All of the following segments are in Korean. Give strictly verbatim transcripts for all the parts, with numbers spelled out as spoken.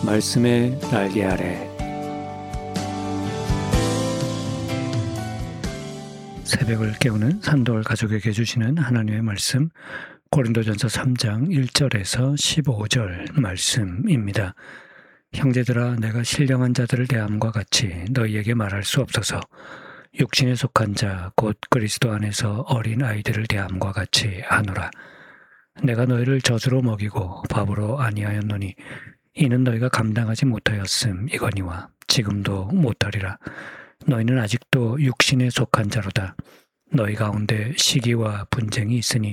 말씀의 날개 아래 새벽을 깨우는 산돌 가족에게 주시는 하나님의 말씀, 고린도전서 삼 장 일 절에서 십오 절 말씀입니다. 형제들아, 내가 신령한 자들을 대함과 같이 너희에게 말할 수 없어서 육신에 속한 자 곧 그리스도 안에서 어린 아이들을 대함과 같이 하노라. 내가 너희를 젖으로 먹이고 밥으로 아니하였노니 이는 너희가 감당하지 못하였음 이거니와 지금도 못하리라. 너희는 아직도 육신에 속한 자로다. 너희 가운데 시기와 분쟁이 있으니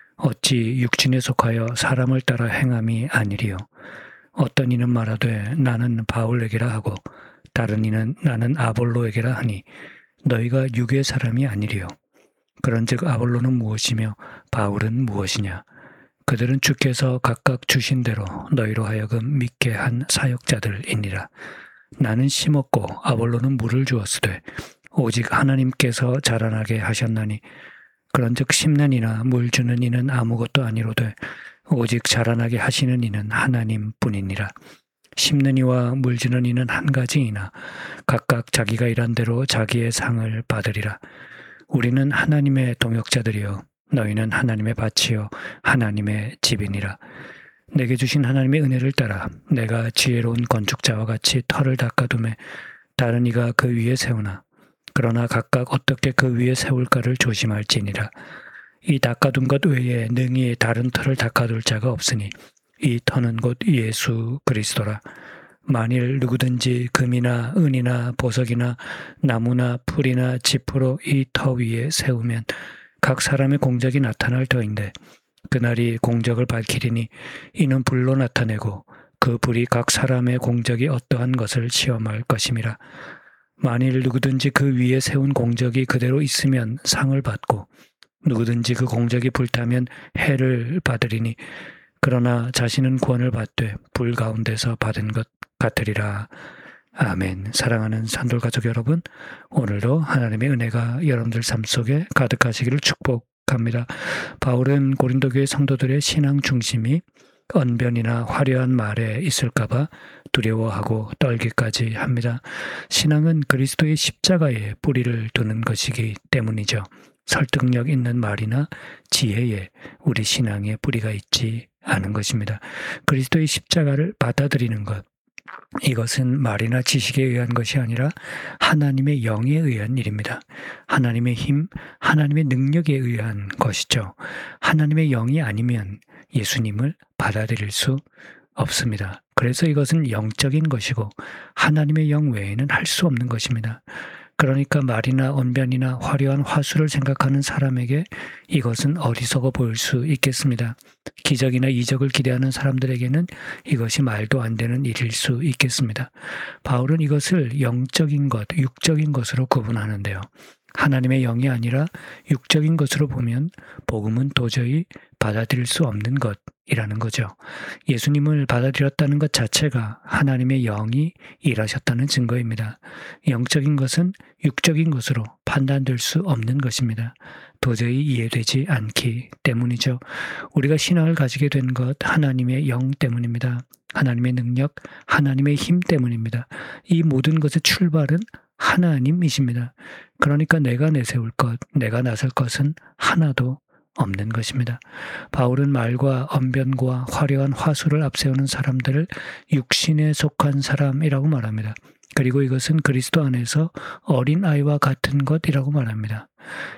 어찌 육신에 속하여 사람을 따라 행함이 아니리요. 어떤 이는 말하되 나는 바울에게라 하고 다른 이는 나는 아볼로에게라 하니 너희가 육의 사람이 아니리요. 그런즉 아볼로는 무엇이며 바울은 무엇이냐? 그들은 주께서 각각 주신 대로 너희로 하여금 믿게 한 사역자들이니라. 나는 심었고 아볼로는 물을 주었으되 오직 하나님께서 자라나게 하셨나니 그런즉 심는 이나 물 주는 이는 아무것도 아니로되 오직 자라나게 하시는 이는 하나님뿐이니라. 심는 이와 물 주는 이는 한 가지이나 각각 자기가 일한 대로 자기의 상을 받으리라. 우리는 하나님의 동역자들이요 너희는 하나님의 밭이요 하나님의 집이니라. 내게 주신 하나님의 은혜를 따라 내가 지혜로운 건축자와 같이 터를 닦아두매 다른 이가 그 위에 세우나 그러나 각각 어떻게 그 위에 세울까를 조심할지니라. 이 닦아둔 것 외에 능히 다른 터를 닦아둘 자가 없으니 이 터는 곧 예수 그리스도라. 만일 누구든지 금이나 은이나 보석이나 나무나 풀이나 짚으로 이 터 위에 세우면 각 사람의 공적이 나타날 터인데 그날이 공적을 밝히리니 이는 불로 나타내고 그 불이 각 사람의 공적이 어떠한 것을 시험할 것임이라. 만일 누구든지 그 위에 세운 공적이 그대로 있으면 상을 받고 누구든지 그 공적이 불타면 해를 받으리니 그러나 자신은 구원을 받되 불 가운데서 받은 것 같으리라. 아멘. 사랑하는 산돌 가족 여러분, 오늘도 하나님의 은혜가 여러분들 삶 속에 가득하시기를 축복합니다. 바울은 고린도 교회 성도들의 신앙 중심이 언변이나 화려한 말에 있을까봐 두려워하고 떨기까지 합니다. 신앙은 그리스도의 십자가에 뿌리를 두는 것이기 때문이죠. 설득력 있는 말이나 지혜에 우리 신앙의 뿌리가 있지 않은 것입니다. 그리스도의 십자가를 받아들이는 것, 이것은 말이나 지식에 의한 것이 아니라 하나님의 영에 의한 일입니다. 하나님의 힘, 하나님의 능력에 의한 것이죠. 하나님의 영이 아니면 예수님을 받아들일 수 없습니다. 그래서 이것은 영적인 것이고 하나님의 영 외에는 할 수 없는 것입니다. 그러니까 말이나 언변이나 화려한 화술을 생각하는 사람에게 이것은 어리석어 보일 수 있겠습니다. 기적이나 이적을 기대하는 사람들에게는 이것이 말도 안 되는 일일 수 있겠습니다. 바울은 이것을 영적인 것, 육적인 것으로 구분하는데요. 하나님의 영이 아니라 육적인 것으로 보면 복음은 도저히 받아들일 수 없는 것이라는 거죠. 예수님을 받아들였다는 것 자체가 하나님의 영이 일하셨다는 증거입니다. 영적인 것은 육적인 것으로 판단될 수 없는 것입니다. 도저히 이해되지 않기 때문이죠. 우리가 신앙을 가지게 된 것 하나님의 영 때문입니다. 하나님의 능력, 하나님의 힘 때문입니다. 이 모든 것의 출발은 하나님이십니다. 그러니까 내가 내세울 것, 내가 나설 것은 하나도 없는 것입니다. 바울은 말과 언변과 화려한 화술을 앞세우는 사람들을 육신에 속한 사람이라고 말합니다. 그리고 이것은 그리스도 안에서 어린아이와 같은 것이라고 말합니다.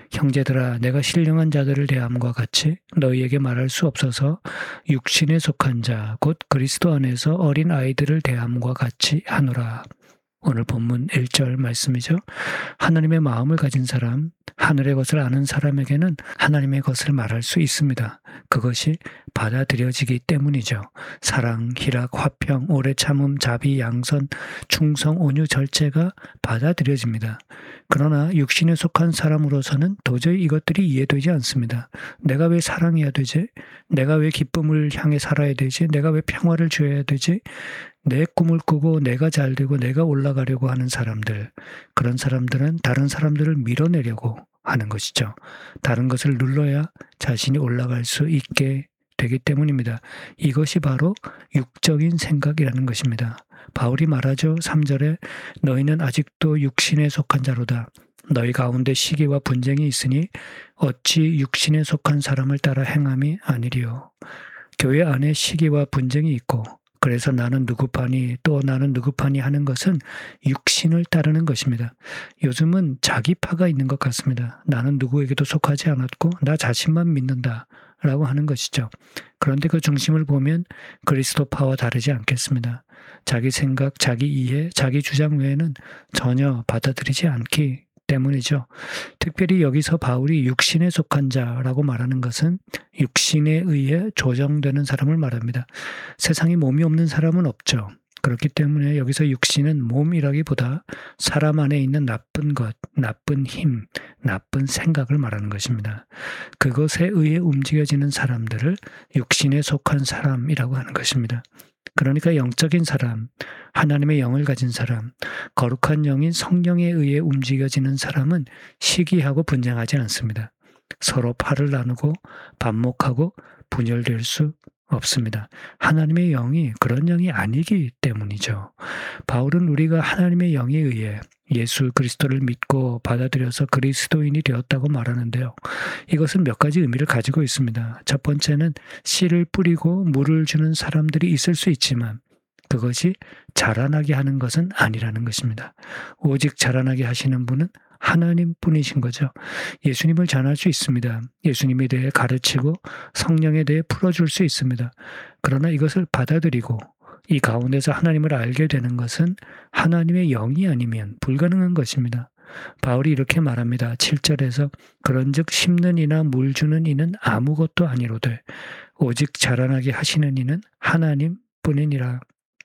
형제들아, 내가 신령한 자들을 대함과 같이 너희에게 말할 수 없어서 육신에 속한 자, 곧 그리스도 안에서 어린아이들을 대함과 같이 하노라. 오늘 본문 일 절 말씀이죠. 하나님의 마음을 가진 사람, 하늘의 것을 아는 사람에게는 하나님의 것을 말할 수 있습니다. 그것이 받아들여지기 때문이죠. 사랑, 희락, 화평, 오래 참음, 자비, 양선, 충성, 온유, 절제가 받아들여집니다. 그러나 육신에 속한 사람으로서는 도저히 이것들이 이해되지 않습니다. 내가 왜 사랑해야 되지? 내가 왜 기쁨을 향해 살아야 되지? 내가 왜 평화를 줘야 되지? 내 꿈을 꾸고 내가 잘 되고 내가 올라가려고 하는 사람들, 그런 사람들은 다른 사람들을 밀어내려고 하는 것이죠. 다른 것을 눌러야 자신이 올라갈 수 있게 되기 때문입니다. 이것이 바로 육적인 생각이라는 것입니다. 바울이 말하죠. 삼 절에 너희는 아직도 육신에 속한 자로다. 너희 가운데 시기와 분쟁이 있으니 어찌 육신에 속한 사람을 따라 행함이 아니리요. 교회 안에 시기와 분쟁이 있고 그래서 나는 누구 파니 또 나는 누구 파니 하는 것은 육신을 따르는 것입니다. 요즘은 자기파가 있는 것 같습니다. 나는 누구에게도 속하지 않았고 나 자신만 믿는다 라고 하는 것이죠. 그런데 그 중심을 보면 그리스도파와 다르지 않겠습니다. 자기 생각, 자기 이해, 자기 주장 외에는 전혀 받아들이지 않기 때문이죠. 특별히 여기서 바울이 육신에 속한 자라고 말하는 것은 육신에 의해 조정되는 사람을 말합니다. 세상에 몸이 없는 사람은 없죠. 그렇기 때문에 여기서 육신은 몸이라기보다 사람 안에 있는 나쁜 것, 나쁜 힘, 나쁜 생각을 말하는 것입니다. 그것에 의해 움직여지는 사람들을 육신에 속한 사람이라고 하는 것입니다. 그러니까 영적인 사람, 하나님의 영을 가진 사람, 거룩한 영인 성령에 의해 움직여지는 사람은 시기하고 분쟁하지 않습니다. 서로 팔을 나누고 반목하고 분열될 수 없습니다. 하나님의 영이 그런 영이 아니기 때문이죠. 바울은 우리가 하나님의 영에 의해 예수 그리스도를 믿고 받아들여서 그리스도인이 되었다고 말하는데요. 이것은 몇 가지 의미를 가지고 있습니다. 첫 번째는 씨를 뿌리고 물을 주는 사람들이 있을 수 있지만 그것이 자라나게 하는 것은 아니라는 것입니다. 오직 자라나게 하시는 분은 하나님뿐이신 거죠. 예수님을 전할 수 있습니다. 예수님에 대해 가르치고 성령에 대해 풀어줄 수 있습니다. 그러나 이것을 받아들이고 이 가운데서 하나님을 알게 되는 것은 하나님의 영이 아니면 불가능한 것입니다. 바울이 이렇게 말합니다. 칠 절에서 그런즉 심는 이나 물 주는 이는 아무것도 아니로되 오직 자라나게 하시는 이는 하나님뿐이니라.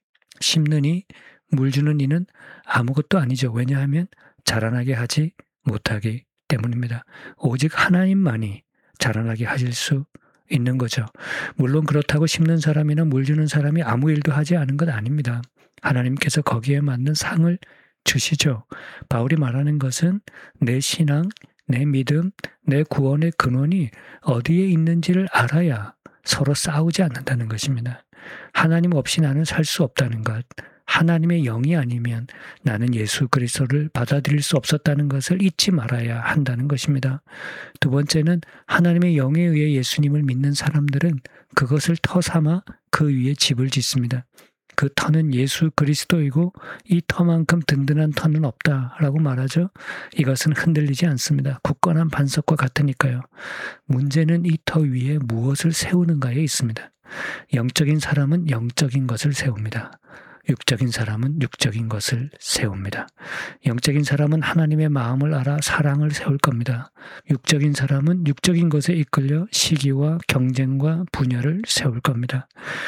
심는 이, 물 주는 이는 아무것도 아니죠. 왜냐하면 자라나게 하지 못하기 때문입니다. 오직 하나님만이 자라나게 하실 수 있는 거죠. 물론 그렇다고 심는 사람이나 물 주는 사람이 아무 일도 하지 않은 건 아닙니다. 하나님께서 거기에 맞는 상을 주시죠. 바울이 말하는 것은 내 신앙, 내 믿음, 내 구원의 근원이 어디에 있는지를 알아야 서로 싸우지 않는다는 것입니다. 하나님 없이 나는 살 수 없다는 것, 하나님의 영이 아니면 나는 예수 그리스도를 받아들일 수 없었다는 것을 잊지 말아야 한다는 것입니다. 두 번째는 하나님의 영에 의해 예수님을 믿는 사람들은 그것을 터 삼아 그 위에 집을 짓습니다. 그 터는 예수 그리스도이고 이 터만큼 든든한 터는 없다라고 말하죠. 이것은 흔들리지 않습니다. 굳건한 반석과 같으니까요. 문제는 이 터 위에 무엇을 세우는가에 있습니다. 영적인 사람은 영적인 것을 세웁니다. 육적인 사람은 육적인 것을 세웁니다. 영적인 사람은 하나님의 마음을 알아 사랑을 세울 겁니다. 육적인 사람은 육적인 것에 이끌려 시기와 경쟁과 분열을 세울 겁니다.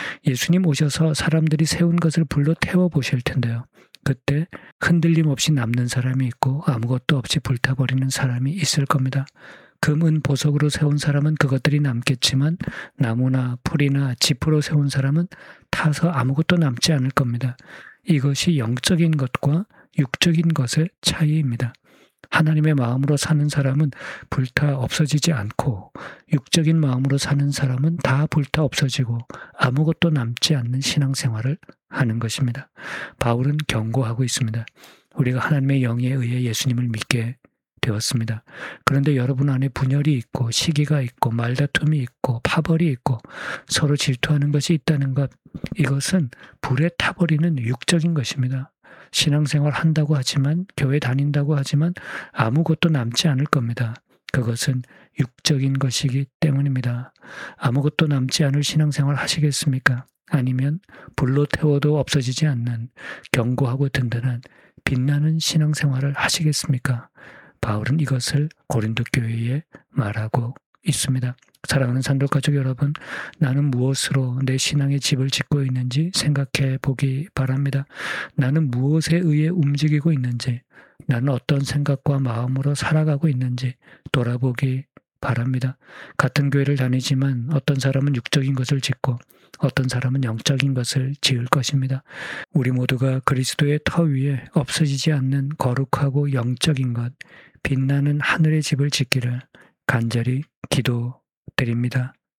예수님 오셔서 사람들이 세운 것을 불러 태워보실 텐데요. 그때 흔들림 없이 남는 사람이 있고 아무것도 없이 불타버리는 사람이 있을 겁니다. 금, 은, 보석으로 세운 사람은 그것들이 남겠지만 나무나 풀이나 짚으로 세운 사람은 타서 아무것도 남지 않을 겁니다. 이것이 영적인 것과 육적인 것의 차이입니다. 하나님의 마음으로 사는 사람은 불타 없어지지 않고 육적인 마음으로 사는 사람은 다 불타 없어지고 아무것도 남지 않는 신앙생활을 하는 것입니다. 바울은 경고하고 있습니다. 우리가 하나님의 영에 의해 예수님을 믿게 되었습니다. 그런데 여러분 안에 분열이 있고 시기가 있고 말다툼이 있고 파벌이 있고 서로 질투하는 것이 있다는 것, 이것은 불에 타버리는 육적인 것입니다. 신앙생활 한다고 하지만 교회 다닌다고 하지만 아무것도 남지 않을 겁니다. 그것은 육적인 것이기 때문입니다. 아무것도 남지 않을 신앙생활 하시겠습니까? 아니면 불로 태워도 없어지지 않는 견고하고 든든한 빛나는 신앙생활을 하시겠습니까? 바울은 이것을 고린도 교회에 말하고 있습니다. 사랑하는 산돌가족 여러분, 나는 무엇으로 내 신앙의 집을 짓고 있는지 생각해 보기 바랍니다. 나는 무엇에 의해 움직이고 있는지, 나는 어떤 생각과 마음으로 살아가고 있는지 돌아보기 바랍니다. 같은 교회를 다니지만 어떤 사람은 육적인 것을 짓고 어떤 사람은 영적인 것을 지을 것입니다. 우리 모두가 그리스도의 터 위에 없어지지 않는 거룩하고 영적인 것, 빛나는 하늘의 집을 짓기를 간절히 기도드립니다.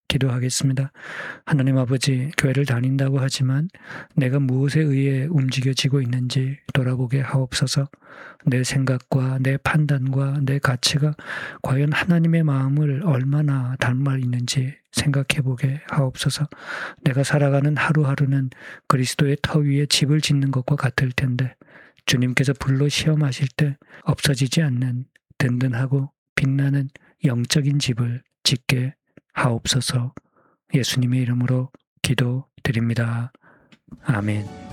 기도하겠습니다. 하나님 아버지, 교회를 다닌다고 하지만 내가 무엇에 의해 움직여지고 있는지 돌아보게 하옵소서. 내 생각과 내 판단과 내 가치가 과연 하나님의 마음을 얼마나 닮아 있는지 생각해보게 하옵소서. 내가 살아가는 하루하루는 그리스도의 터 위에 집을 짓는 것과 같을 텐데 주님께서 불로 시험하실 때 없어지지 않는 든든하고 빛나는 영적인 집을 짓게 하옵소서. 예수님의 이름으로 기도드립니다. 아멘.